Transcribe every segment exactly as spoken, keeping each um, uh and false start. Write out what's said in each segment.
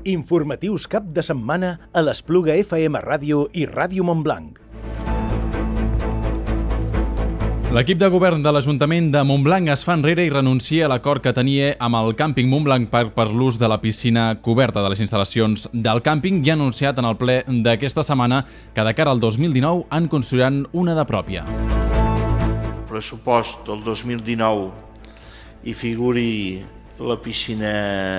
Informatius cap de setmana a l'Espluga F M Ràdio i Ràdio Montblanc. L'equip de govern de l'Ajuntament de Montblanc es fa enrere i renuncia a l'acord que tenia amb el càmping Montblanc per, per l'ús de la piscina coberta de les instal·lacions del càmping i ha anunciat en el ple d'aquesta setmana que de cara al dos mil dinou en construiran una de pròpia. Pressupost del dos mil dinou hi figuri la piscina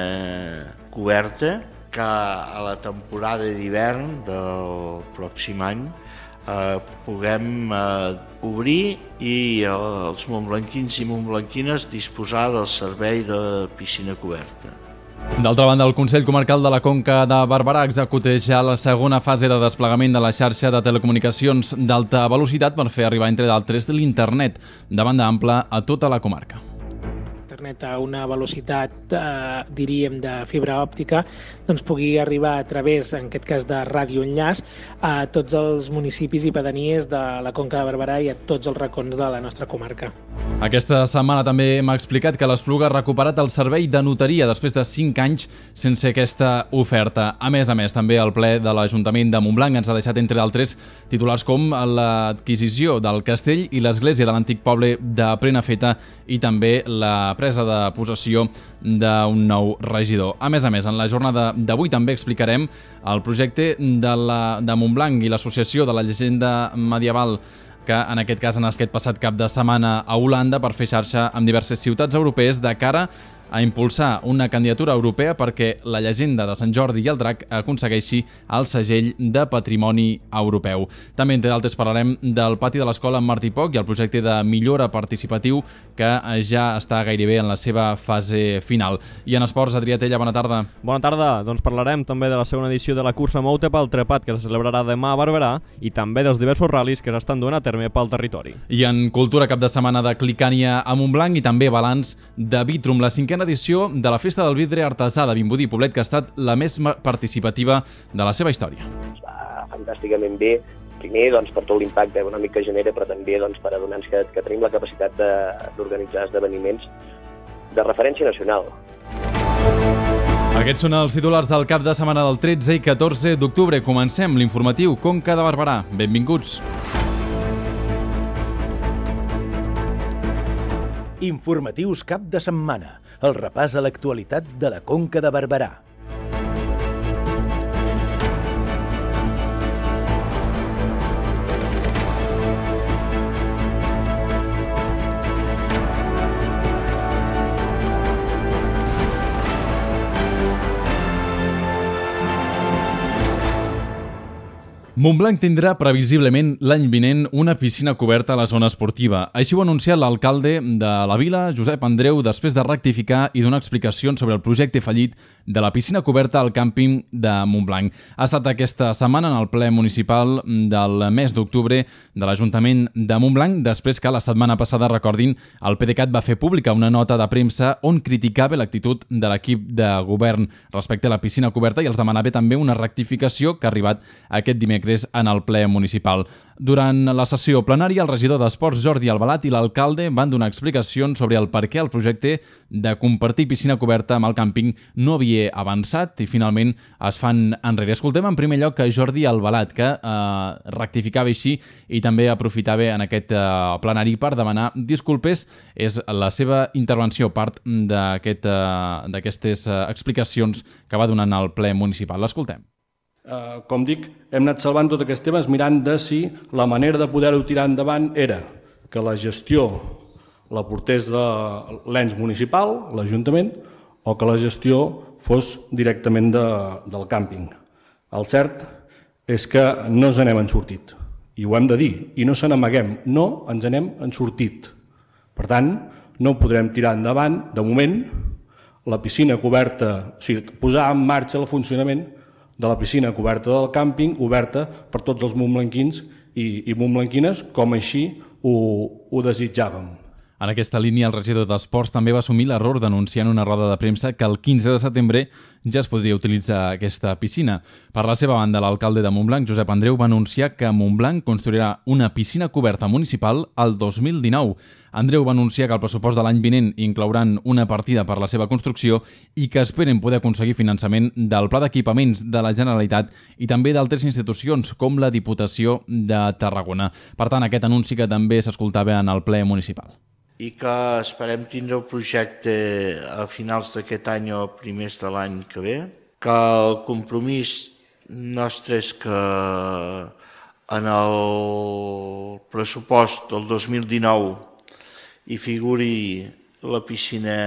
coberta, que a la temporada d'hivern del pròxim any eh, puguem eh, obrir i eh, els montblanquins i montblanquines disposar del servei de piscina coberta. D'altra banda, el Consell Comarcal de la Conca de Barberà executeix ja la segona fase de desplegament de la xarxa de telecomunicacions d'alta velocitat per fer arribar, entre d'altres, l'internet de banda ampla a tota la comarca. Internet a una velocitat, eh, diríem, de fibra òptica, doncs pugui arribar a través, en aquest cas de radioenllaç, a tots els municipis i pedanies de la Conca de Barberà i a tots els racons de la nostra comarca. Aquesta setmana també m'ha explicat que l'Espluga ha recuperat el servei de notaria després de cinc anys sense aquesta oferta. A més a més, també el ple de l'Ajuntament de Montblanc ens ha deixat, entre altres, titulars com l'adquisició del castell i l'església de l'antic poble de Prenafeta i també la presa de possessió d'un nou regidor. A més a més, en la jornada d'avui també explicarem el projecte de, la, de Montblanc i l'Associació de la Llegenda Medieval, que en aquest cas han estat passat cap de setmana a Holanda per fer xarxa amb diverses ciutats europees de cara a impulsar una candidatura europea perquè la llegenda de Sant Jordi i el Drac aconsegueixi el segell de Patrimoni Europeu. També, entre d'altres, parlarem del pati de l'escola Martí Poch i el projecte de millora participatiu que ja està gairebé en la seva fase final. I en esports, Adrià Tella, bona tarda. Bona tarda, doncs parlarem també de la segona edició de la cursa Moute pel Trepat que se celebrarà demà a Barberà i també dels diversos ral·lis que s'estan duent a terme pel territori. I en cultura, cap de setmana de Clicània a Montblanc i també balanç de Vitrum, la cinquena edició de la Festa del Vidre Artesà de Vimbodí i Poblet, que ha estat la més participativa de la seva història. Va fantàsticament bé, primer doncs, per tot l'impacte econòmic que genera, però també doncs, per adonar-nos que, que tenim la capacitat d'organitzar esdeveniments de referència nacional. Aquests són els titulars del cap de setmana del tretze i catorze d'octubre. Comencem l'informatiu Conca de Barberà. Benvinguts. Informatius cap de setmana. El repàs a l'actualitat de la Conca de Barberà. Montblanc tindrà previsiblement l'any vinent una piscina coberta a la zona esportiva. Així ho ha anunciat l'alcalde de la vila, Josep Andreu, després de rectificar i donar explicacions sobre el projecte fallit de la piscina coberta al càmping de Montblanc. Ha estat aquesta setmana en el ple municipal del mes d'octubre de l'Ajuntament de Montblanc, després que la setmana passada, recordin, el PDeCAT va fer pública una nota de premsa on criticava l'actitud de l'equip de govern respecte a la piscina coberta i els demanava també una rectificació que ha arribat aquest dimecres en el ple municipal. Durant la sessió plenària, el regidor d'Esports Jordi Albalat i l'alcalde van donar explicacions sobre el per què el projecte de compartir piscina coberta amb el càmping no havia avançat i finalment es fan enrere. Escoltem en primer lloc a Jordi Albalat, que eh, rectificava així i també aprofitava en aquest eh, plenari per demanar disculpes. És la seva intervenció, part d'aquest, eh, d'aquestes eh, explicacions que va donant al ple municipal. L'escoltem. Uh, com dic, hem anat salvant tots aquests temes mirant de si la manera de poder-ho tirar endavant era que la gestió la portés de l'ens municipal, l'Ajuntament, o que la gestió fos directament de, del càmping. El cert és que no ens n'hem en sortit, i ho hem de dir, i no se n'amaguem, no ens n'hem en sortit. Per tant, no podrem tirar endavant, de moment, la piscina coberta, o sigui, posar en marxa el funcionament de la piscina coberta del càmping, oberta per tots els montblanquins i, i montblanquines, com així ho, ho desitjàvem. En aquesta línia, el regidor d'Esports també va assumir l'error d'anunciar en una roda de premsa que el quinze de setembre ja es podria utilitzar aquesta piscina. Per la seva banda, l'alcalde de Montblanc, Josep Andreu, va anunciar que Montblanc construirà una piscina coberta municipal el dos mil dinou. Andreu va anunciar que el pressupost de l'any vinent inclouran una partida per la seva construcció i que esperen poder aconseguir finançament del Pla d'Equipaments de la Generalitat i també d'altres institucions, com la Diputació de Tarragona. Per tant, aquest anunci que també s'escoltava en el ple municipal. I que esperem tindre el projecte a finals d'aquest any o primers de l'any que ve, que el compromís nostre és que en el pressupost del dos mil dinou hi figuri la piscina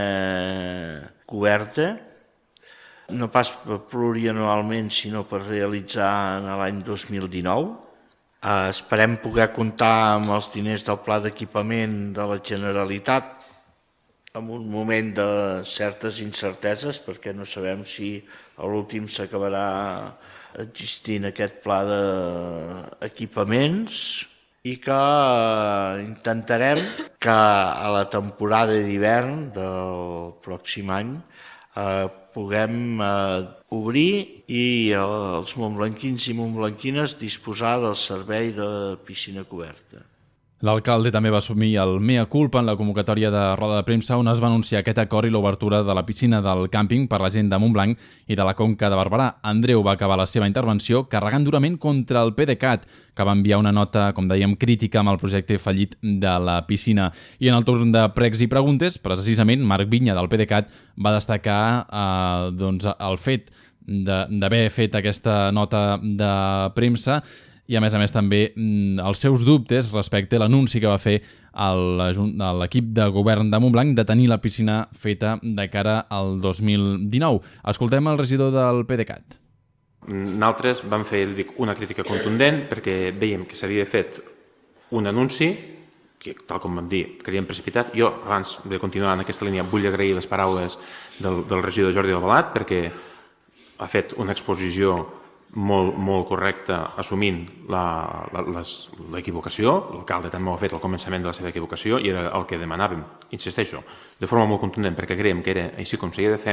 coberta, no pas plurianualment, sinó per realitzar en l'any dos mil dinou. Uh, esperem poder comptar amb els diners del Pla d'Equipament de la Generalitat en un moment de certes incerteses, perquè no sabem si a l'últim s'acabarà existint aquest pla d'equipaments i que uh, intentarem que a la temporada d'hivern del pròxim any uh, puguem uh, obrir i els montblanquins i montblanquines disposar del servei de piscina coberta. L'alcalde també va assumir el mea culpa en la convocatòria de roda de premsa on es va anunciar aquest acord i l'obertura de la piscina del càmping per la gent de Montblanc i de la Conca de Barberà. Andreu va acabar la seva intervenció carregant durament contra el PDeCAT, que va enviar una nota, com dèiem, crítica amb el projecte fallit de la piscina. I en el torn de pregs i preguntes, precisament, Marc Vinya del PDeCAT va destacar eh, doncs, el fet d'haver fet aquesta nota de premsa i, a més a més, també els seus dubtes respecte a l'anunci que va fer l'equip de govern de Montblanc de tenir la piscina feta de cara al dos mil dinou. Escoltem el regidor del PDeCAT. Nosaltres vam fer una crítica contundent perquè veiem que s'havia fet un anunci que, tal com vam dir, creiem precipitat. Jo, abans de continuar en aquesta línia, vull agrair les paraules del, del regidor Jordi Albalat perquè ha fet una exposició molt, molt correcta assumint l'equivocació. L'alcalde també ho ha fet al començament de la seva equivocació i era el que demanàvem, insisteixo, de forma molt contundent perquè creiem que era així com s'havia de fer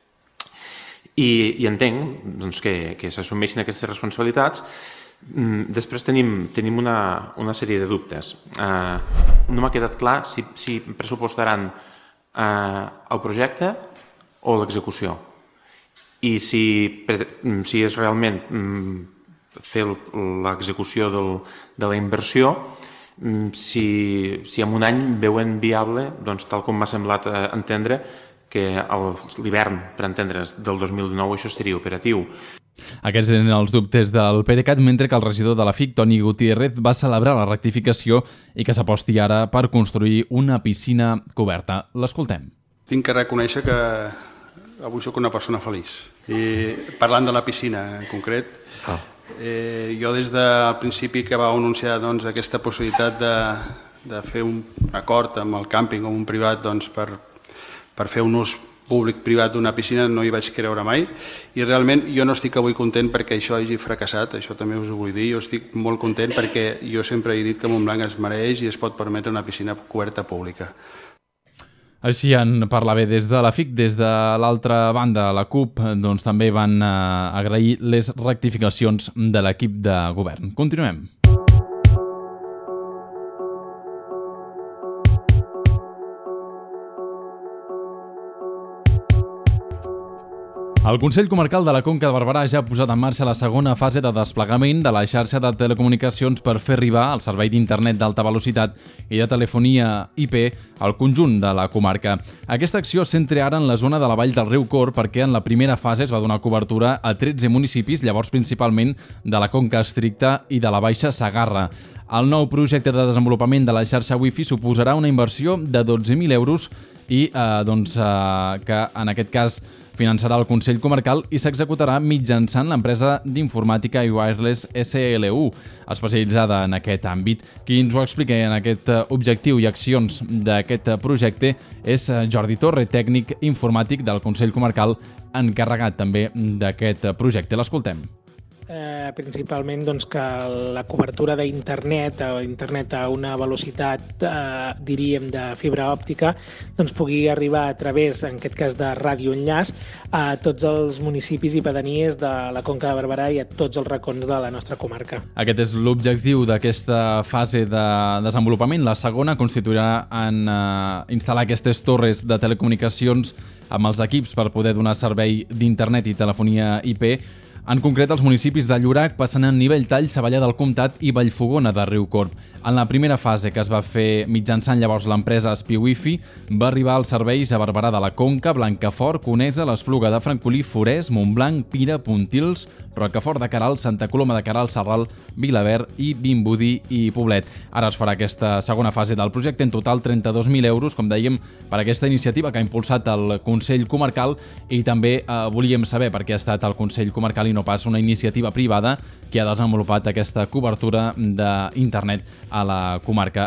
i, i entenc doncs, que, que s'assumeixin aquestes responsabilitats. Després tenim, tenim una, una sèrie de dubtes. Eh, no m'ha quedat clar si, si pressupostaran eh, el projecte o l'execució. I si, si és realment fer l'execució de la inversió, si, si en un any veuen viable, doncs, tal com m'ha semblat entendre, que a l'hivern, per entendre's, del dos mil dinou això seria operatiu. Aquests eren els dubtes del PDeCAT, mentre que el regidor de la F I C, Toni Gutiérrez, va celebrar la rectificació i que s'aposti ara per construir una piscina coberta. L'escoltem. Tinc que reconèixer que avui sóc una persona feliç. I parlant de la piscina en concret, ah. eh, jo des del principi que va anunciar doncs, aquesta possibilitat de, de fer un acord amb el càmping o un privat doncs, per, per fer un ús públic-privat d'una piscina no hi vaig creure mai i realment jo no estic avui content perquè això hagi fracassat, això també us ho vull dir, jo estic molt content perquè jo sempre he dit que Montblanc es mereix i es pot permetre una piscina coberta pública. Així en parlava des de la F I C. Des de l'altra banda, la CUP, doncs, també van eh, agrair les rectificacions de l'equip de govern. Continuem. El Consell Comarcal de la Conca de Barberà ja ha posat en marxa la segona fase de desplegament de la xarxa de telecomunicacions per fer arribar el servei d'internet d'alta velocitat i de telefonia I P al conjunt de la comarca. Aquesta acció es centra ara en la zona de la Vall del Riu Cor perquè en la primera fase es va donar cobertura a tretze municipis, llavors principalment de la Conca Estricta i de la Baixa Segarra. El nou projecte de desenvolupament de la xarxa Wi-Fi suposarà una inversió de dotze mil euros i eh, doncs, eh, que en aquest cas finançarà el Consell Comarcal i s'executarà mitjançant l'empresa d'informàtica i wireless S L U, especialitzada en aquest àmbit. Qui ens ho explica en aquest objectiu i accions d'aquest projecte és Jordi Torre, tècnic informàtic del Consell Comarcal, encarregat també d'aquest projecte. L'escoltem. Eh, principalment doncs, que la cobertura d'internet, o internet a una velocitat, eh, diríem, de fibra òptica, doncs pugui arribar a través, en aquest cas de radioenllaç, a tots els municipis i pedanies de la Conca de Barberà i a tots els racons de la nostra comarca. Aquest és l'objectiu d'aquesta fase de desenvolupament. La segona constituirà en eh, instal·lar aquestes torres de telecomunicacions amb els equips per poder donar servei d'internet i telefonia I P. En concret, els municipis de Llorac, Passanant, Nivelltall, Savallà del Comtat i Vallfogona de Riucorb. En la primera fase, que es va fer mitjançant llavors l'empresa Espiwifi, va arribar als serveis a Barberà de la Conca, Blancafort, Conesa, l'Espluga de Francolí, Forès, Montblanc, Pira, Pontils, Rocafort de Queralt, Santa Coloma de Queralt, Sarral, Vilaverd i Vimbodí i Poblet. Ara es farà aquesta segona fase del projecte, en total trenta-dos mil euros, com dèiem, per aquesta iniciativa que ha impulsat el Consell Comarcal, i també eh, volíem saber per què ha estat el Consell Comarcal i no pas una iniciativa privada que ha desenvolupat aquesta cobertura d'internet a la comarca.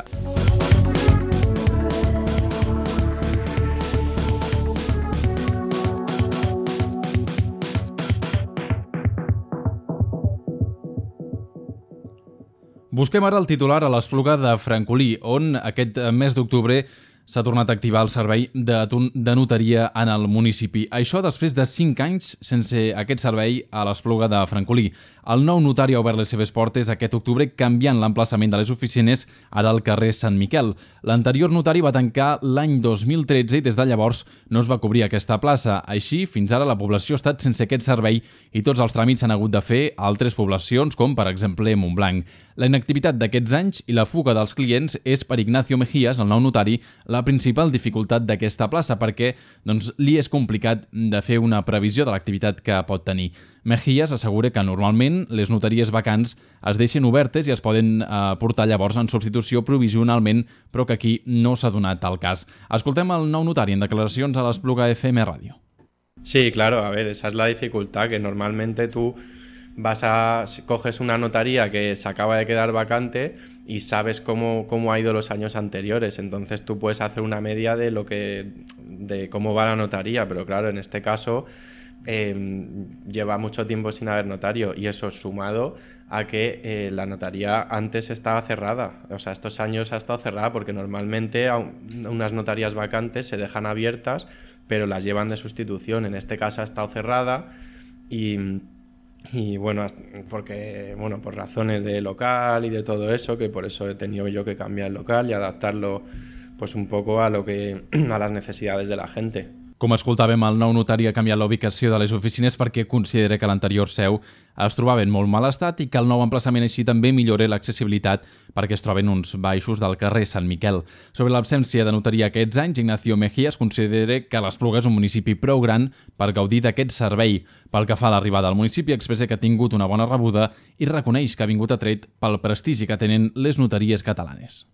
Busquem ara el titular a l'Espluga de Francolí, on aquest mes d'octubre s'ha tornat a activar el servei de, de notaria en el municipi. Això després de cinc anys sense aquest servei a l'Espluga de Francolí. El nou notari ha obert les seves portes aquest octubre, canviant l'emplaçament de les oficines ara al carrer Sant Miquel. L'anterior notari va tancar l'any dos mil tretze i des de llavors no es va cobrir aquesta plaça. Així, fins ara la població ha estat sense aquest servei i tots els tràmits s'han hagut de fer a altres poblacions, com per exemple Montblanc. La inactivitat d'aquests anys i la fuga dels clients és per Ignacio Mejías, el nou notari, la principal dificultat d'aquesta plaça, perquè doncs, li és complicat de fer una previsió de l'activitat que pot tenir. Mejías assegura que normalment les notaries vacants es deixen obertes i es poden eh, portar llavors en substitució provisionalment, però que aquí no s'ha donat el cas. Escoltem el nou notari en declaracions a l'Espluga F M Ràdio. Sí, claro, a ver, esa es la dificultad, que normalmente tú vas a coges una notaría que se acaba de quedar vacante y sabes cómo, cómo ha ido los años anteriores, entonces tú puedes hacer una media de lo que de cómo va la notaría, pero claro, en este caso eh, lleva mucho tiempo sin haber notario y eso sumado a que eh, la notaría antes estaba cerrada, o sea, estos años ha estado cerrada porque normalmente unas notarías vacantes se dejan abiertas pero las llevan de sustitución, en este caso ha estado cerrada y Y bueno, porque bueno, por razones de local y de todo eso, que por eso he tenido yo que cambiar el local y adaptarlo pues un poco a lo que a las necesidades de la gente. Com escoltàvem, el nou notari ha canviat la ubicació de les oficines perquè considera que l'anterior seu es trobava en molt mal estat i que el nou emplaçament així també millora l'accessibilitat perquè es troben uns baixos del carrer Sant Miquel. Sobre l'absència de notaria aquests anys, Ignacio Mejías considera que l'Espluga és un municipi prou gran per gaudir d'aquest servei. Pel que fa a l'arribada al municipi, expressa que ha tingut una bona rebuda i reconeix que ha vingut atret pel prestigi que tenen les notaries catalanes.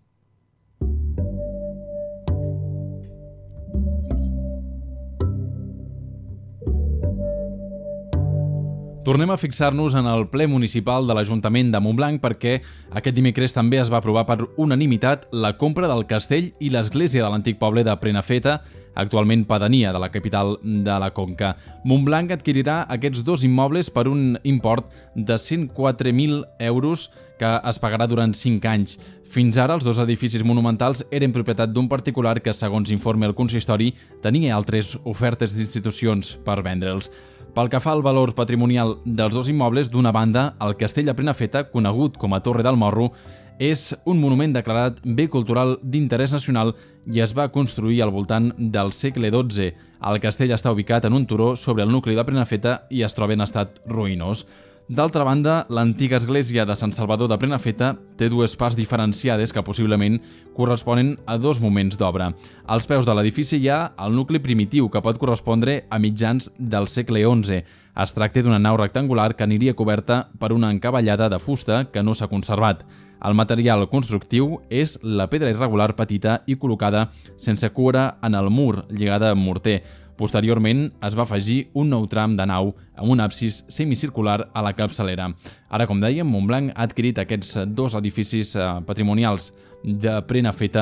Tornem a fixar-nos en el ple municipal de l'Ajuntament de Montblanc perquè aquest dimecres també es va aprovar per unanimitat la compra del castell i l'església de l'antic poble de Prenafeta, actualment pedania de la capital de la Conca. Montblanc adquirirà aquests dos immobles per un import de cent quatre mil euros que es pagarà durant cinc anys. Fins ara, els dos edificis monumentals eren propietat d'un particular que, segons informa el consistori, tenia altres ofertes d'institucions per vendre'ls. Pel que fa al valor patrimonial dels dos immobles, d'una banda, el castell de Prenafeta, conegut com a Torre del Morro, és un monument declarat bé cultural d'interès nacional i es va construir al voltant del segle dotze. El castell està ubicat en un turó sobre el nucli de Prenafeta i es troba en estat ruïnós. D'altra banda, l'antiga església de Sant Salvador de Prenafeta té dues parts diferenciades que possiblement corresponen a dos moments d'obra. Als peus de l'edifici hi ha el nucli primitiu, que pot correspondre a mitjans del segle onze. Es tracta d'una nau rectangular que aniria coberta per una encavallada de fusta que no s'ha conservat. El material constructiu és la pedra irregular petita i col·locada sense cura en el mur, lligada amb morter. Posteriorment es va afegir un nou tram de nau amb un absis semicircular a la capçalera. Ara, com dèiem, Montblanc ha adquirit aquests dos edificis patrimonials de Prenafeta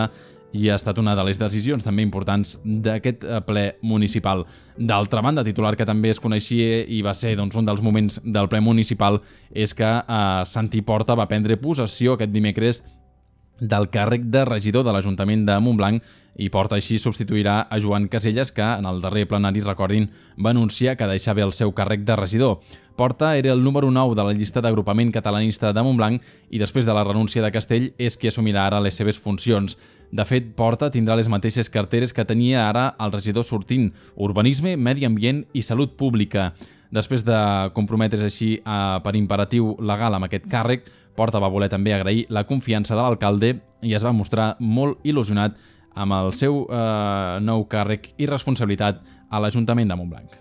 i ha estat una de les decisions també importants d'aquest ple municipal. D'altra banda, titular que també es coneixia i va ser doncs, un dels moments del ple municipal és que eh, Santi Porta va prendre possessió aquest dimecres del càrrec de regidor de l'Ajuntament de Montblanc i Porta així substituirà a Joan Caselles, que en el darrer plenari, recordin, va anunciar que deixava el seu càrrec de regidor. Porta era el número nou de la llista d'agrupament catalanista de Montblanc i després de la renúncia de Castell és qui assumirà ara les seves funcions. De fet, Porta tindrà les mateixes carteres que tenia ara el regidor sortint: Urbanisme, Medi Ambient i Salut Pública. Després de comprometre's així eh, per imperatiu legal amb aquest càrrec, Porta va voler també agrair la confiança de l'alcalde i es va mostrar molt il·lusionat amb el seu eh, nou càrrec i responsabilitat a l'Ajuntament de Montblanc.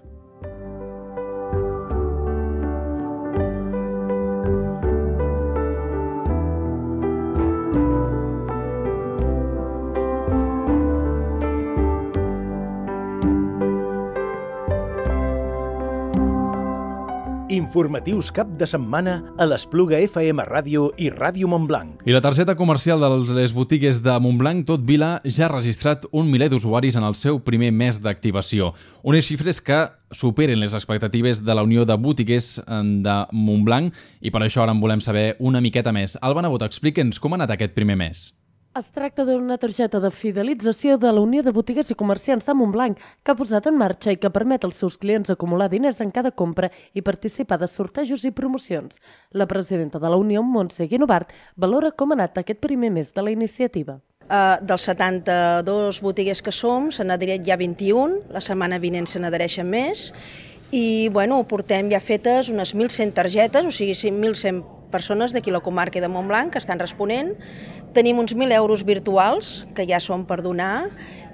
Informatius cap de setmana a l'Espluga F M Ràdio i Ràdio Montblanc. I la targeta comercial de les botigues de Montblanc Tot Vila ja ha registrat un miler d'usuaris en el seu primer mes d'activació. Unes xifres que superen les expectatives de la Unió de Botiguers de Montblanc i per això ara en volem saber una miqueta més. Alba Nebot, explica'ns com ha anat aquest primer mes. Es tracta d'una targeta de fidelització de la Unió de Botiguers i Comerciants de Montblanc que ha posat en marxa i que permet als seus clients acumular diners en cada compra i participar de sortejos i promocions. La presidenta de la Unió, Montse Guinovart, valora com ha anat aquest primer mes de la iniciativa. Uh, dels setanta-dos botiguers que som, se n'adhereix ja vint-i-un, la setmana vinent se n'adhereixen més, i bueno, portem ja fetes unes mil cent targetes, o sigui, mil cent persones d'aquí la comarca de Montblanc que estan responent. Tenim uns mil euros virtuals que ja són per donar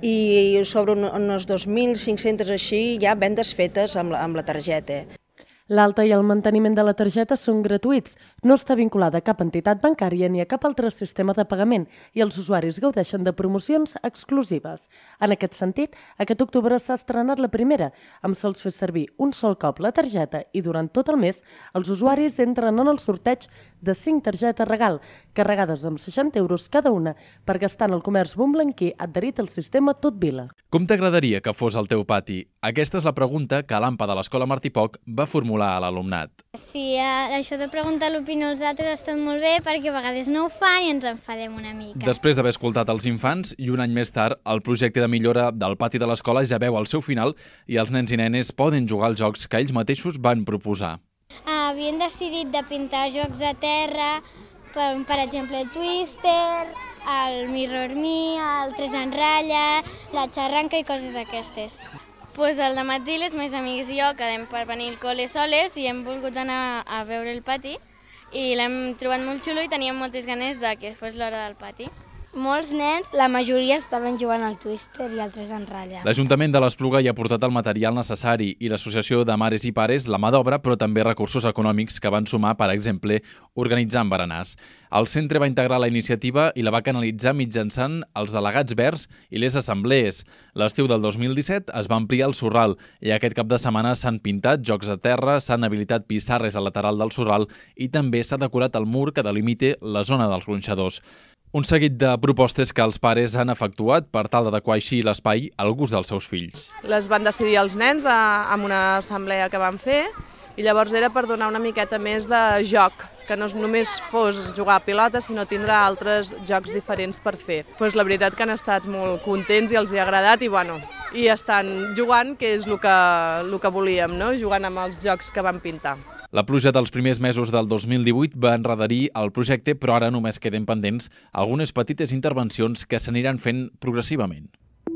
i sobre uns dos mil cinc-cents així ja vendes fetes amb la, amb la targeta. L'alta i el manteniment de la targeta són gratuïts, no està vinculada a cap entitat bancària ni a cap altre sistema de pagament i els usuaris gaudeixen de promocions exclusives. En aquest sentit, aquest octubre s'ha estrenat la primera, amb sols fer servir un sol cop la targeta i durant tot el mes els usuaris entren en el sorteig de cinc targetes regal, carregades amb seixanta euros cada una per gastar en el comerç montblanquí adherit al sistema Tot Vila. Com t'agradaria que fos el teu pati? Aquesta és la pregunta que l'AMPA de l'Escola Martí Poch va formular a l'alumnat. Sí, això de preguntar l'opinió als altres està molt bé perquè a vegades no ho fan i ens enfadem una mica. Després d'haver escoltat els infants i un any més tard, el projecte de millora del pati de l'escola ja veu el seu final i els nens i nenes poden jugar als jocs que ells mateixos van proposar. Havien decidit de pintar jocs a terra, per, per exemple el Twister, el Mirror Me, el Tres en ratlla, la xarranca i coses d'aquestes. Pues al matí les meves amigues i jo quedem per venir al col·le soles i hem volgut anar a veure el pati i l'hem trobat molt xulo i teníem moltes ganes de que fos l'hora del pati. Molts nens, la majoria estaven jugant al Twister i al Tres en ratlla. L'Ajuntament de l'Espluga hi ha portat el material necessari i l'Associació de Mares i Pares la mà d'obra, però també recursos econòmics que van sumar, per exemple, organitzant berenars. El centre va integrar la iniciativa i la va canalitzar mitjançant els delegats verds i les assemblees. L'estiu del dos mil disset es va ampliar el sorral i aquest cap de setmana s'han pintat jocs a terra, s'han habilitat pissarres al lateral del sorral i també s'ha decorat el mur que delimita la zona dels gronxadors. Un seguit de propostes que els pares han efectuat per tal d'adequar així l'espai al gust dels seus fills. Les van decidir els nens a, amb una assemblea que van fer i llavors era per donar una miqueta més de joc, que no només fos jugar a pilota, sinó tindre altres jocs diferents per fer. Pues la veritat que han estat molt contents i els hi ha agradat i, bueno, i estan jugant, que és el que, el que volíem, no? Jugant amb els jocs que van pintar. La pluja dels primers mesos del dos mil divuit va enredarir el projecte, però ara només queden pendents algunes petites intervencions que s'aniran fent progressivament.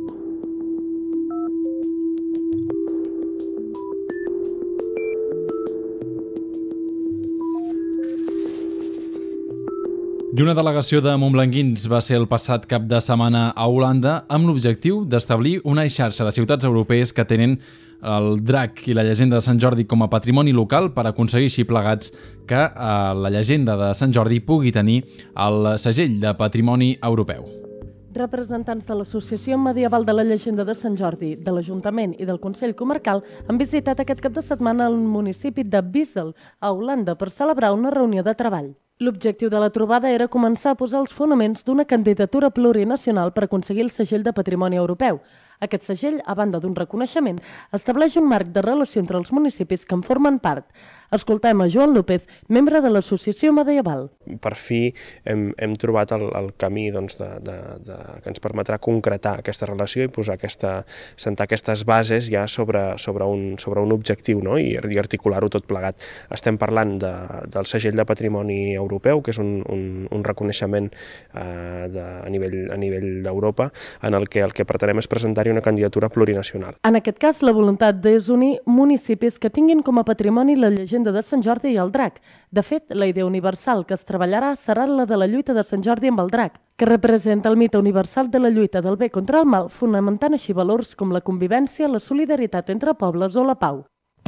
I una delegació de montblanquins va ser el passat cap de setmana a Holanda amb l'objectiu d'establir una xarxa de ciutats europees que tenen el drac i la llegenda de Sant Jordi com a patrimoni local per aconseguir així plegats que eh, la llegenda de Sant Jordi pugui tenir el segell de patrimoni europeu. Representants de l'Associació Medieval de la Llegenda de Sant Jordi, de l'Ajuntament i del Consell Comarcal han visitat aquest cap de setmana el municipi de Wiesel, a Holanda, per celebrar una reunió de treball. L'objectiu de la trobada era començar a posar els fonaments d'una candidatura plurinacional per aconseguir el segell de Patrimoni Europeu. Aquest segell, a banda d'un reconeixement, estableix un marc de relació entre els municipis que en formen part. Escoltem a Joan López, membre de l'Associació Medieval. Per fi hem, hem trobat el, el camí doncs, de, de, de, que ens permetrà concretar aquesta relació i posar aquesta, sentar aquestes bases ja sobre, sobre, un, sobre un objectiu, no? I, i articular-ho tot plegat. Estem parlant de, del segell de Patrimoni Europeu, que és un, un, un reconeixement eh, de, a nivell, a nivell d'Europa, en el que el que pretenem és presentar-hi una candidatura plurinacional. En aquest cas, la voluntat és unir municipis que tinguin com a patrimoni la llegenda de Sant Jordi i el drac. De fet, la idea universal que es treballarà serà la de la lluita de Sant Jordi amb el drac, que representa el mite universal de la lluita del bé contra el mal, fonamentant així valors com la convivència, la solidaritat entre pobles o la pau.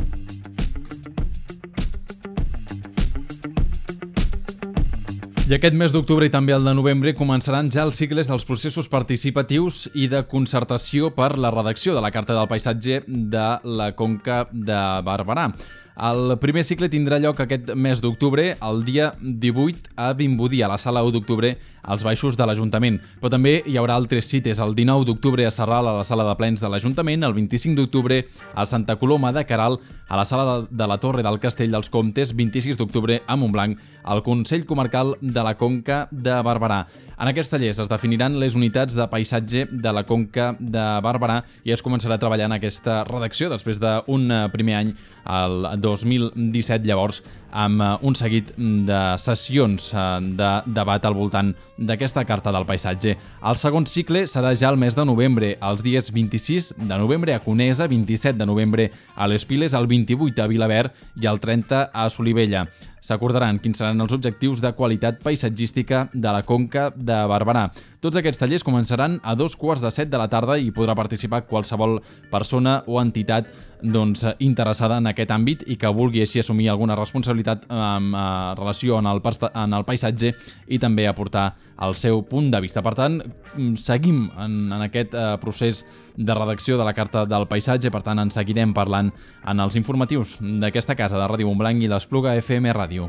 I aquest mes d'octubre i també el de novembre començaran ja els cicles dels processos participatius i de concertació per la redacció de la Carta del Paisatge de la Conca de Barberà. El primer cicle tindrà lloc aquest mes d'octubre, el dia divuit a Vimbodí, a la sala u d'octubre, als baixos de l'Ajuntament. Però també hi haurà altres cites, el dinou d'octubre a Sarral, a la sala de plens de l'Ajuntament, el vint-i-cinc d'octubre a Santa Coloma de Queralt, a la sala de, de la Torre del Castell dels Comtes, vint-i-sis d'octubre a Montblanc, al Consell Comarcal de la Conca de Barberà. En aquests tallers es definiran les unitats de paisatge de la Conca de Barberà i es començarà a treballar en aquesta redacció després d'un primer any, el dos mil disset, llavors, amb un seguit de sessions de debat al voltant d'aquesta Carta del Paisatge. El segon cicle serà ja el mes de novembre, els dies vint-i-sis de novembre a Conesa, vint-i-set de novembre a Les Piles, el vint-i-vuit a Vilaverd i el trenta a Solivella. S'acordaran quins seran els objectius de qualitat paisatgística de la Conca de Barberà. Tots aquests tallers començaran a dos quarts de set de la tarda i podrà participar qualsevol persona o entitat doncs, interessada en aquest àmbit i que vulgui així assumir alguna responsabilitat en eh, relació en el, en el paisatge i també aportar el seu punt de vista. Per tant, seguim en, en aquest eh, procés de redacció de la Carta del Paisatge, per tant en seguirem parlant en els informatius d'aquesta casa de Ràdio Montblanc i l'Espluga F M Ràdio.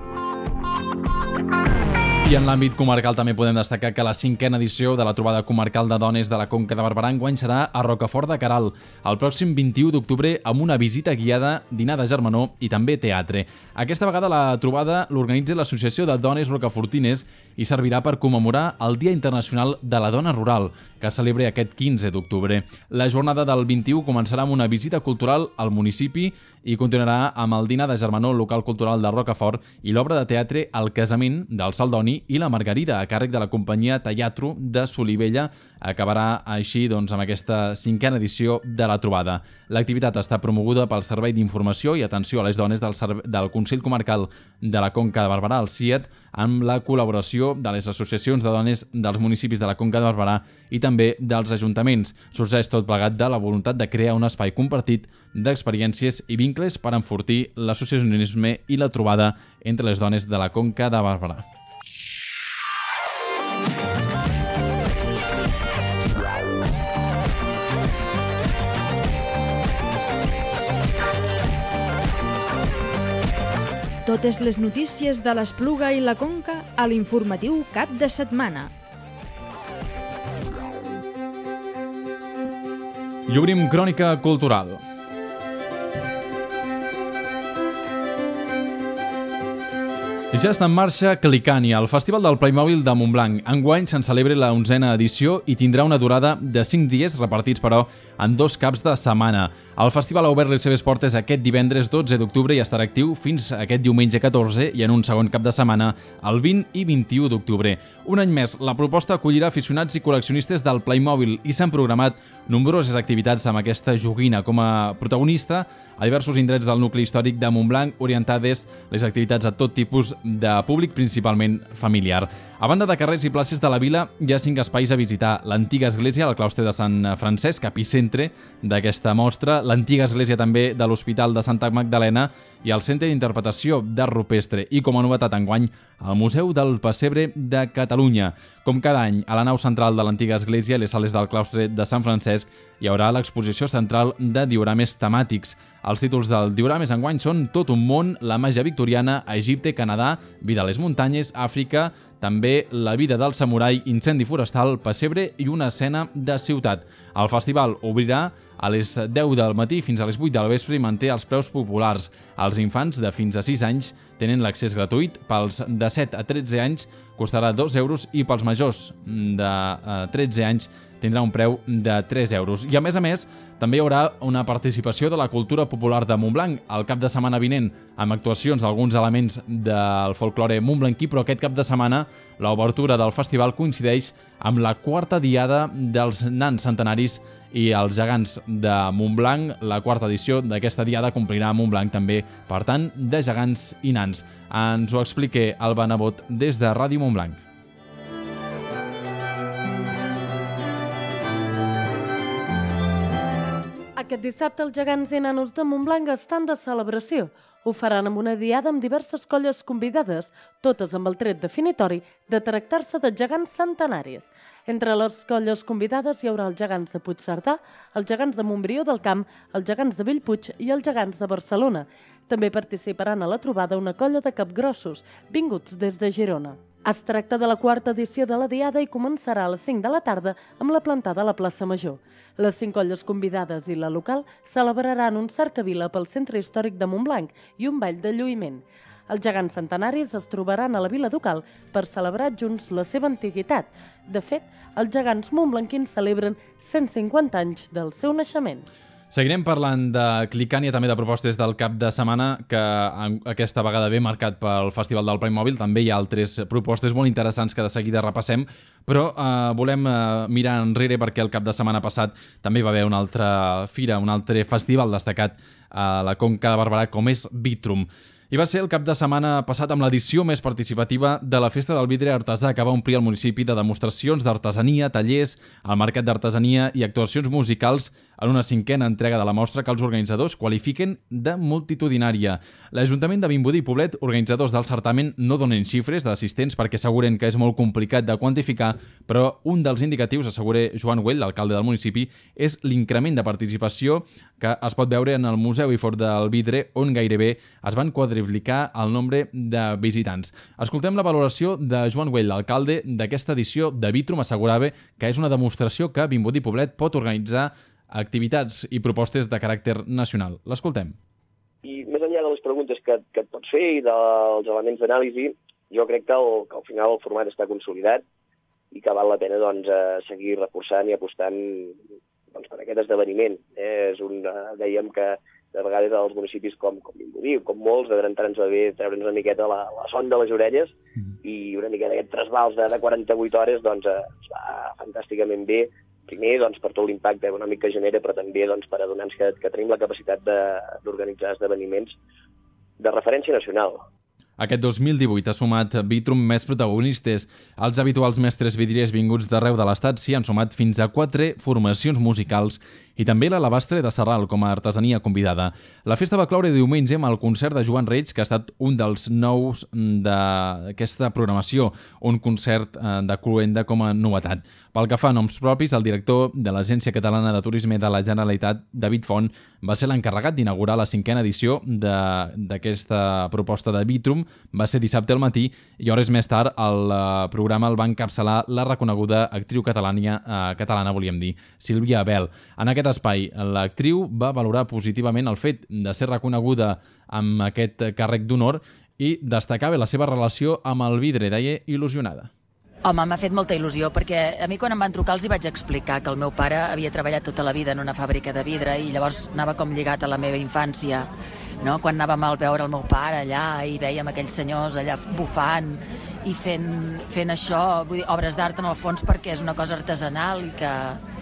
I en l'àmbit comarcal també podem destacar que la cinquena edició de la trobada comarcal de dones de la Conca de Barberà enguany serà a Rocafort de Queralt, el pròxim vint-i-u d'octubre amb una visita guiada, dinar de germanor i també teatre. Aquesta vegada la trobada l'organitza l'Associació de Dones Rocafortines i servirà per commemorar el Dia Internacional de la Dona Rural, que es celebra aquest quinze d'octubre. La jornada del vint-i-u començarà amb una visita cultural al municipi i continuarà amb el dinar de germanor local cultural de Rocafort i l'obra de teatre El casament del Saldoni i la Margarida, a càrrec de la companyia Teatro de Solivella. Acabarà així doncs, amb aquesta cinquena edició de la trobada. L'activitat està promoguda pel Servei d'Informació i Atenció a les Dones del, del Consell Comarcal de la Conca de Barberà, el C I E T, amb la col·laboració de les associacions de dones dels municipis de la Conca de Barberà i també dels ajuntaments. Sorgeix tot plegat de la voluntat de crear un espai compartit d'experiències i vincles per enfortir l'associacionisme i la trobada entre les dones de la Conca de Barberà. Totes les notícies de l'Espluga i la Conca a l'informatiu cap de setmana. I obrim crònica cultural. Ja està en marxa Clicània, el Festival del Playmobil de Montblanc. Enguany se'n celebra la onzena edició i tindrà una durada de cinc dies repartits, però, en dos caps de setmana. El festival ha obert les seves portes aquest divendres dotze d'octubre i estarà actiu fins aquest diumenge catorze i en un segon cap de setmana el vint i vint-i-u d'octubre. Un any més, la proposta acollirà aficionats i col·leccionistes del Playmobil i s'han programat nombroses activitats amb aquesta joguina com a protagonista a diversos indrets del nucli històric de Montblanc, orientades les activitats a tot tipus de públic, principalment familiar. A banda de carrers i places de la vila, hi ha cinc espais a visitar. L'antiga església, el claustre de Sant Francesc, epicentre d'aquesta mostra, l'antiga església també de l'Hospital de Santa Magdalena i el Centre d'Interpretació d'Art Rupestre i, com a novetat enguany, el Museu del Pessebre de Catalunya. Com cada any, a la nau central de l'antiga església i les sales del claustre de Sant Francesc hi haurà l'exposició central de diorames temàtics. Els títols del diorama enguany són Tot un món, La màgia victoriana, Egipte, Canadà, Vida a les muntanyes, Àfrica, també La vida del samurai, Incendi forestal, Pessebre i una escena de ciutat. El festival obrirà a les deu del matí fins a les vuit del vespre i manté els preus populars. Els infants de fins a sis anys tenen l'accés gratuït, pels de set a tretze anys costarà dos euros i pels majors de tretze anys tindrà un preu de tres euros. I a més a més, també hi haurà una participació de la cultura popular de Montblanc el cap de setmana vinent, amb actuacions d'alguns elements del folklore montblanquí, però aquest cap de setmana l'obertura del festival coincideix amb la quarta diada dels nans centenaris i els gegants de Montblanc. La quarta edició d'aquesta diada complirà Montblanc també, per tant, de gegants i nans. Ens ho explica Alba Nebot des de Ràdio Montblanc. Aquest dissabte els gegants i nanos de Montblanc estan de celebració. Ho faran amb una diada amb diverses colles convidades, totes amb el tret definitori de tractar-se de gegants centenaris. Entre les colles convidades hi haurà els gegants de Puigcerdà, els gegants de Montbrió del Camp, els gegants de Bellpuig i els gegants de Barcelona. També participaran a la trobada una colla de capgrossos, vinguts des de Girona. Es tracta de la quarta edició de la diada i començarà a les cinc de la tarda amb la plantada a la plaça Major. Les cinc colles convidades i la local celebraran un cercavila pel centre històric de Montblanc i un ball de lluïment. Els gegants centenaris es trobaran a la vila ducal per celebrar junts la seva antiguitat. De fet, els gegants montblanquins celebren cent cinquanta anys del seu naixement. Seguirem parlant de Clicània, també de propostes del cap de setmana, que aquesta vegada ve marcat pel Festival del Playmobil. També hi ha altres propostes molt interessants que de seguida repassem, però eh, volem eh, mirar enrere perquè el cap de setmana passat també hi va haver una altra fira, un altre festival destacat a la Conca de Barberà, com és Vitrum. I va ser el cap de setmana passat amb l'edició més participativa de la Festa del Vidre Artesà, que va omplir el municipi de demostracions d'artesania, tallers, el mercat d'artesania i actuacions musicals en una cinquena entrega de la mostra que els organitzadors qualifiquen de multitudinària. L'Ajuntament de Vimbodí i Poblet, organitzadors del certamen, no donen xifres d'assistents perquè asseguren que és molt complicat de quantificar, però un dels indicatius, assegura Joan Güell, l'alcalde del municipi, és l'increment de participació que es pot veure en el Museu i Fort del Vidre, on gairebé es van quadriplicar el nombre de visitants. Escoltem la valoració de Joan Güell, l'alcalde d'aquesta edició de Vitrum. Assegurava que és una demostració que Vimbodí i Poblet pot organitzar activitats i propostes de caràcter nacional. L'escoltem. I més enllà de les preguntes que, que et pots fer i dels elements d'anàlisi, jo crec que, el, que al final el format està consolidat i que val la pena doncs, seguir reforçant i apostant doncs, per aquest esdeveniment. Eh? És un, dèiem que de vegades als municipis com, com Vimbodí, com molts, de tant en tant ens va bé treure'ns una miqueta la, la son de les orelles mm. i una miqueta d'aquest trasbals de, de quaranta-vuit hores doncs, es va fantàsticament bé. Primer, doncs, per tot l'impacte econòmic que genera, però també doncs, per adonar-nos que, que tenim la capacitat d'organitzar esdeveniments de referència nacional. Aquest dos mil divuit ha sumat Vitrum més protagonistes. Els habituals mestres vidriers vinguts d'arreu de l'Estat s'hi han sumat fins a quatre formacions musicals i també l'Alabastre de Sarral com a artesania convidada. La festa va cloure diumenge amb el concert de Joan Reig, que ha estat un dels nous d'aquesta programació, un concert de cloenda com a novetat. Pel que fa a noms propis, el director de l'Agència Catalana de Turisme de la Generalitat, David Font, va ser l'encarregat d'inaugurar la cinquena edició d'aquesta proposta de Vitrum. Va ser dissabte al matí i hores més tard el programa el va encapçalar la reconeguda actriu catalana, eh, catalana volíem dir, Sílvia Abel. En aquest espai, l'actriu va valorar positivament el fet de ser reconeguda amb aquest càrrec d'honor i destacava la seva relació amb el vidre, deia il·lusionada. Home, m'ha fet molta il·lusió, perquè a mi quan em van trucar els hi vaig explicar que el meu pare havia treballat tota la vida en una fàbrica de vidre i llavors anava com lligat a la meva infància, no? Quan anàvem a veure el meu pare allà i veiem aquells senyors allà bufant i fent, fent això, vull dir, obres d'art en el fons perquè és una cosa artesanal i que...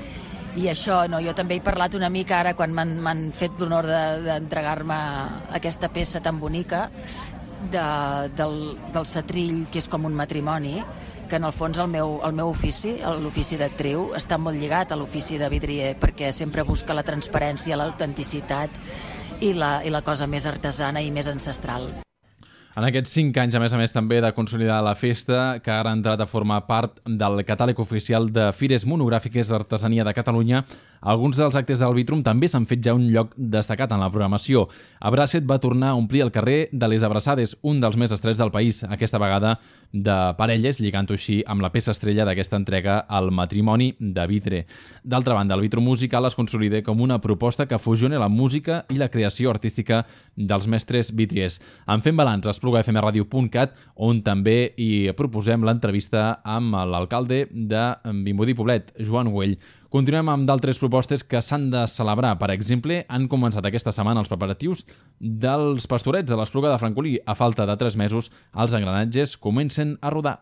I això, no, jo també he parlat una mica ara quan m'han fet l'honor d'entregar-me aquesta peça tan bonica de, del, del setrill, que és com un matrimoni, que en el fons el meu, el meu ofici, l'ofici d'actriu, està molt lligat a l'ofici de vidrier, perquè sempre busca la transparència, l'autenticitat i la, i la cosa més artesana i més ancestral. En aquests cinc anys, a més a més, també de consolidar la festa, que ara ha entrat a formar part del catàleg oficial de Fires Monogràfiques d'Artesania de Catalunya, Alguns dels actes del Vitrum també s'han fet ja un lloc destacat en la programació. A Bràcet va tornar a omplir el carrer de les Abraçades, un dels més estrets del país, aquesta vegada de parelles, lligant-ho així amb la peça estrella d'aquesta entrega, el matrimoni de vidre. D'altra banda, el Vitrum Musical es consolida com una proposta que fusiona la música i la creació artística dels mestres vidriers. En fem balanç a espluga f m radio punt cat, on també hi proposem l'entrevista amb l'alcalde de Vimbodí Poblet, Joan Güell. Continuem amb d'altres propostes que s'han de celebrar. Per exemple, han començat aquesta setmana els preparatius dels pastorets de l'Espluga de Francolí. A falta de tres mesos, els engranatges comencen a rodar.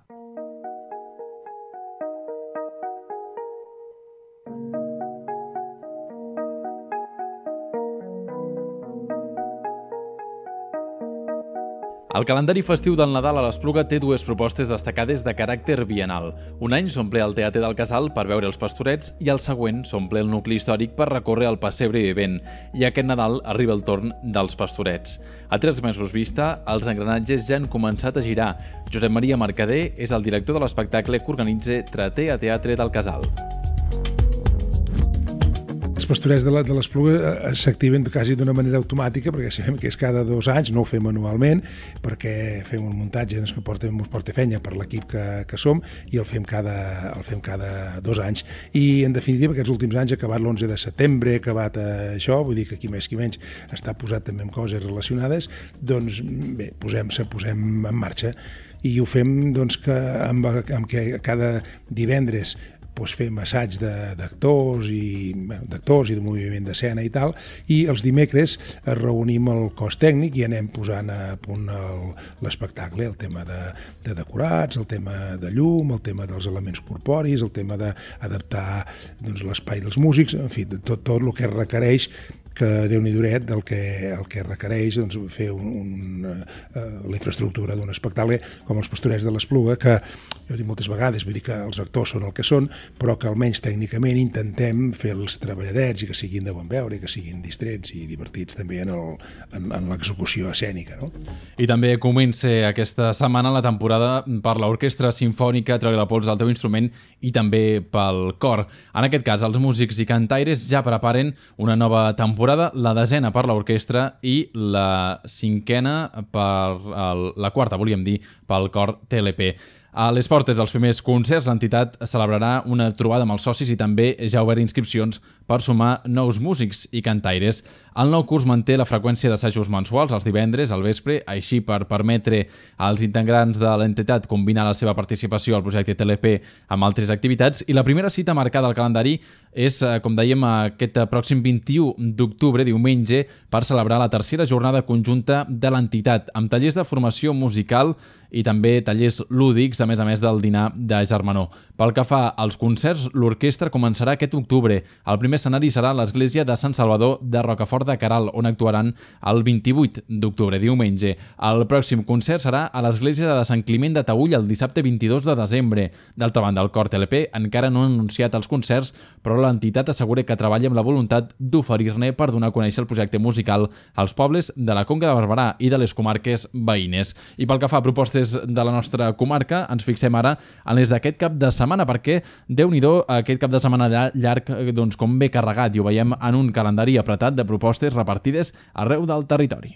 El calendari festiu del Nadal a l'Espluga té dues propostes destacades de caràcter bienal. Un any s'omple el Teatre del Casal per veure els pastorets i el següent s'omple el nucli històric per recórrer el pessebre vivent. I aquest Nadal arriba el torn dels pastorets. A tres mesos vista, els engranatges ja han començat a girar. Josep Maria Mercader és el director de l'espectacle que organitza Trater a Teatre del Casal. Els pastorets de l'Espluga s'activen quasi d'una manera automàtica, perquè sabem que és cada dos anys, no ho fem anualment, perquè fem un muntatge doncs, que porta, ens porta feina per l'equip que, que som, i el fem, cada, el fem cada dos anys. I, en definitiva, aquests últims anys, acabat l'onze de setembre, acabat això, vull dir que qui més qui menys està posat també amb coses relacionades, doncs bé, posem, se posem en marxa. I ho fem doncs, que, amb, amb que cada divendres doncs fem assaig d'actors i bueno, d'actors i de moviment d'escena i tal, i els dimecres es reunim el cos tècnic i anem posant a punt l'espectacle, el tema de, de decorats, el tema de llum, el tema dels elements corporis, el tema d'adaptar doncs, l'espai dels músics, en fi, tot, tot el que es requereix, que Déu-n'hi-duret del que, el que requereix doncs, fer un, un, uh, la infraestructura d'un espectacle com els Pastorets de l'Espluga, que jo dic moltes vegades, vull dir que els actors són el que són, però que almenys tècnicament intentem fer els treballadets i que siguin de bon veure, i que siguin distrets i divertits també en l'execució escènica. No? I també comença aquesta setmana la temporada per l'Orquestra Simfònica Treure la pols del teu instrument i també pel cor. En aquest cas, els músics i cantaires ja preparen una nova temporada, la desena per l'orquestra i la cinquena per el, la quarta, volíem dir, pel cor T L P. A les portes dels primers concerts, l'entitat celebrarà una trobada amb els socis i també ja ha obert inscripcions per sumar nous músics i cantaires. El nou curs manté la freqüència d'assajos mensuals els divendres al vespre, així per permetre als integrants de l'entitat combinar la seva participació al projecte T L P amb altres activitats, i la primera cita marcada al calendari és, com dèiem, aquest pròxim vint-i-u d'octubre, diumenge, per celebrar la tercera jornada conjunta de l'entitat, amb tallers de formació musical i també tallers lúdics, a més a més del dinar de germanor. Pel que fa als concerts, l'orquestra començarà aquest octubre. El primer escenari serà l'església de Sant Salvador de Rocafort de Queralt, on actuaran el vint-i-vuit d'octubre, diumenge. El pròxim concert serà a l'església de Sant Climent de Taüll el dissabte vint-i-dos de desembre. D'altra banda, el cor T L P encara no ha anunciat els concerts, però l'entitat assegura que treballa amb la voluntat d'oferir-ne per donar a conèixer el projecte musical als pobles de la Conca de Barberà i de les comarques veïnes. I pel que fa a propostes de la nostra comarca, ens fixem ara en les d'aquest cap de setmana, perquè, Déu-n'hi-do, aquest cap de setmana llarg, doncs, com ve carregat, i ho veiem en un calendari apretat de propostes repartides arreu del territori.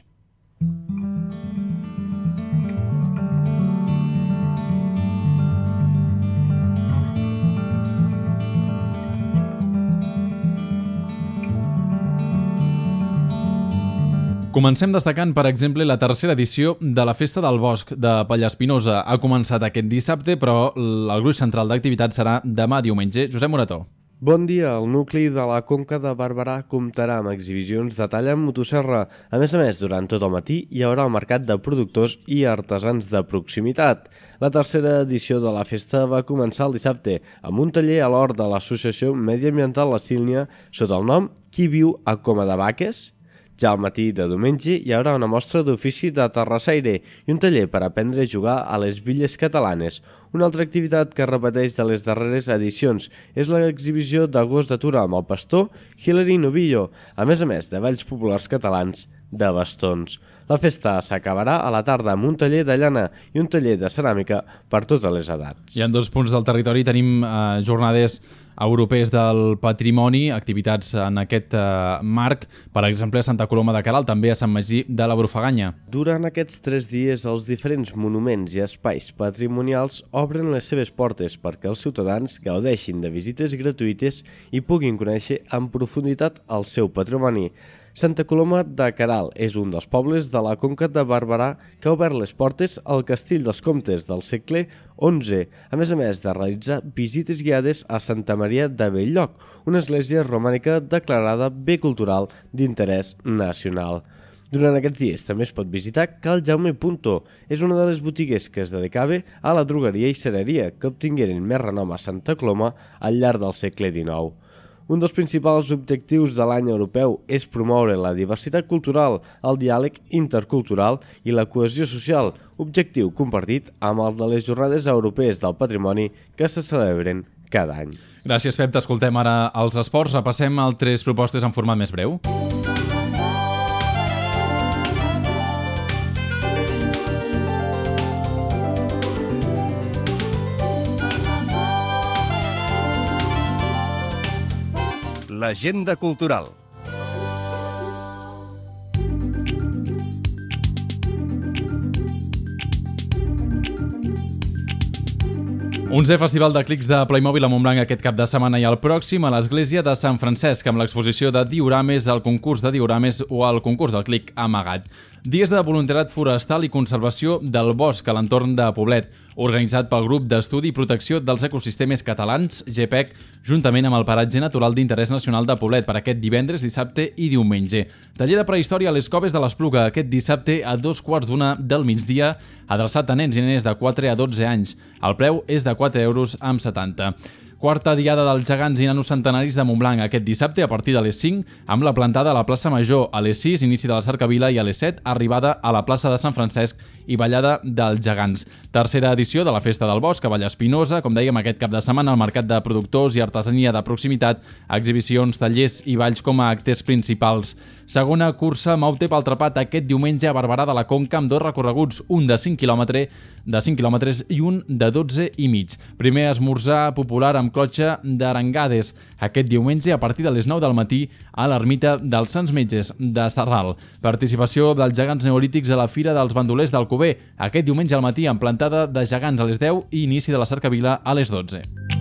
Comencem destacant, per exemple, la tercera edició de la Festa del Bosc de Pallaspinosa. Ha començat aquest dissabte, però el gruix central d'activitat serà demà diumenge. Josep Morató. Bon dia. El nucli de la Conca de Barberà comptarà amb exhibicions de talla amb motosserra. A més a més, durant tot el matí hi haurà el mercat de productors i artesans de proximitat. La tercera edició de la festa va començar el dissabte amb un taller a l'hort de l'Associació Mediambiental La Sílnia sota el nom Qui viu a Coma de Vaques? Ja al matí de diumenge hi haurà una mostra d'ofici de terrassaire i un taller per aprendre a jugar a les billes catalanes. Una altra activitat que repeteix de les darreres edicions és l'exhibició de gos d'atura amb el pastor Hilary Novillo, a més a més de balls populars catalans de bastons. La festa s'acabarà a la tarda amb un taller de llana i un taller de ceràmica per totes les edats. I en dos punts del territori tenim eh, jornades europees del patrimoni, activitats en aquest eh, marc, per exemple a Santa Coloma de Queralt, també a Sant Magí de la Brufaganya. Durant aquests tres dies, els diferents monuments i espais patrimonials obren les seves portes perquè els ciutadans gaudeixin de visites gratuïtes i puguin conèixer en profunditat el seu patrimoni. Santa Coloma de Queralt és un dels pobles de la Conca de Barberà que ha obert les portes al Castell dels Comtes del segle onze, a més a més de realitzar visites guiades a Santa Maria de Belllloc, una església romànica declarada bé cultural d'interès nacional. Durant aquests dies també es pot visitar Cal Jaume Punto. És una de les botigues que es dedicava a la drogueria i cereria que obtingueren més renom a Santa Coloma al llarg del segle dinou. Un dels principals objectius de l'any europeu és promoure la diversitat cultural, el diàleg intercultural i la cohesió social, objectiu compartit amb el de les Jornades Europees del Patrimoni que se celebren cada any. Gràcies, Pep. T'escoltem ara als esports. Repassem altres propostes en format més breu. L'agenda cultural. onzè Festival de Clics de Playmobil a Montblanc aquest cap de setmana i el pròxim a l'església de Sant Francesc amb l'exposició de diorames, el concurs de diorames o el concurs del clic amagat. Dies de voluntariat forestal i conservació del bosc a l'entorn de Poblet, organitzat pel Grup d'Estudi i Protecció dels Ecosistemes Catalans, G P E C, juntament amb el Paratge Natural d'Interès Nacional de Poblet per aquest divendres, dissabte i diumenge. Taller de prehistòria a les Coves de l'Espluga aquest dissabte a dos quarts d'una del migdia, adreçat a nens i nenes de quatre a dotze anys. El preu és de quatre euros amb setanta. Quarta diada dels gegants i nanos centenaris de Montblanc aquest dissabte a partir de les cinc amb la plantada a la plaça Major, a les sis inici de la cercavila i a les set arribada a la plaça de Sant Francesc i ballada dels gegants. Tercera edició de la Festa del Bosc a Vallespinosa, com dèiem aquest cap de setmana al Mercat de Productors i Artesania de Proximitat, exhibicions, tallers i balls com a actors principals. Segona cursa Maute pel Trapat aquest diumenge a Barberà de la Conca amb dos recorreguts, un de cinc quilòmetres de cinc quilòmetres i un de dotze i mig. Primer esmorzar popular amb clotxa d'arengades aquest diumenge a partir de les nou del matí a l'ermita dels Sants Metges de Sarral. Participació dels gegants neolítics a la Fira dels Bandolers d'Alcover aquest diumenge al matí amb plantada de gegants a les deu i inici de la cercavila a les dotze.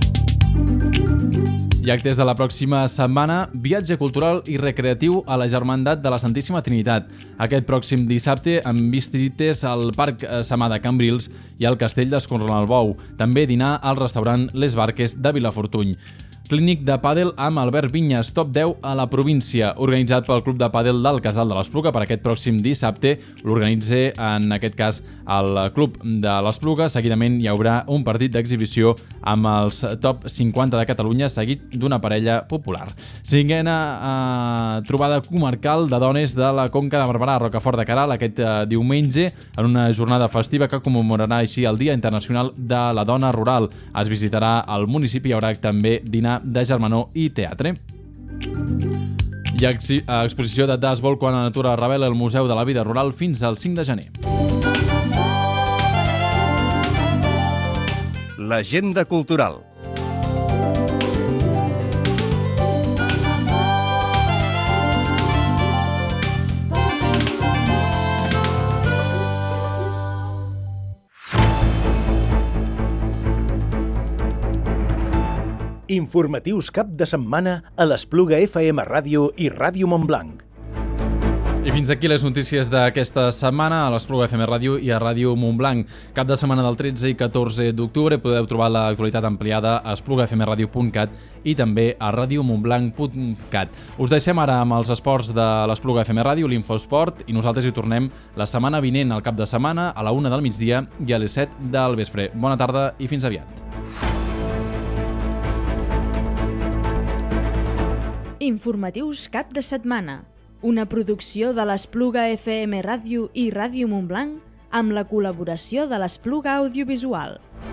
I actes de la pròxima setmana, viatge cultural i recreatiu a la Germandat de la Santíssima Trinitat. Aquest pròxim dissabte amb visites al Parc Samà de Cambrils i al Castell d'Escornalbou. També dinar al restaurant Les Barques de Vilafortuny. Clínic de pàdel amb Albert Vinyes, top deu a la província, organitzat pel Club de Pàdel del Casal de l'Espluga per aquest pròxim dissabte. L'organitza, en aquest cas, el Club de l'Espluga. Seguidament hi haurà un partit d'exhibició amb els top cinquanta de Catalunya, seguit d'una parella popular. Cinquena eh, trobada comarcal de dones de la Conca de Barberà, a Rocafort de Queralt, aquest eh, diumenge, en una jornada festiva que commemorarà així el Dia Internacional de la Dona Rural. Es visitarà el municipi, hi haurà també dinar de germanor i teatre. Hi ha exposició de Dasbol quan la natura revela el Museu de la Vida Rural fins al cinc de gener. L'agenda cultural. Informatius cap de setmana a l'Espluga F M Ràdio i Ràdio Montblanc. I fins aquí les notícies d'aquesta setmana a l'Espluga F M Ràdio i a Ràdio Montblanc. Cap de setmana del tretze i catorze d'octubre podeu trobar l'actualitat ampliada a espluga f m radio punt cat i també a radio montblanc punt cat. Us deixem ara amb els esports de l'Espluga F M Ràdio, l'Infosport, i nosaltres hi tornem la setmana vinent, al cap de setmana, a la una del migdia i a les set del vespre. Bona tarda i fins aviat. Informatius cap de setmana. Una producció de l'Espluga F M Ràdio i Ràdio Montblanc amb la col·laboració de l'Espluga Audiovisual.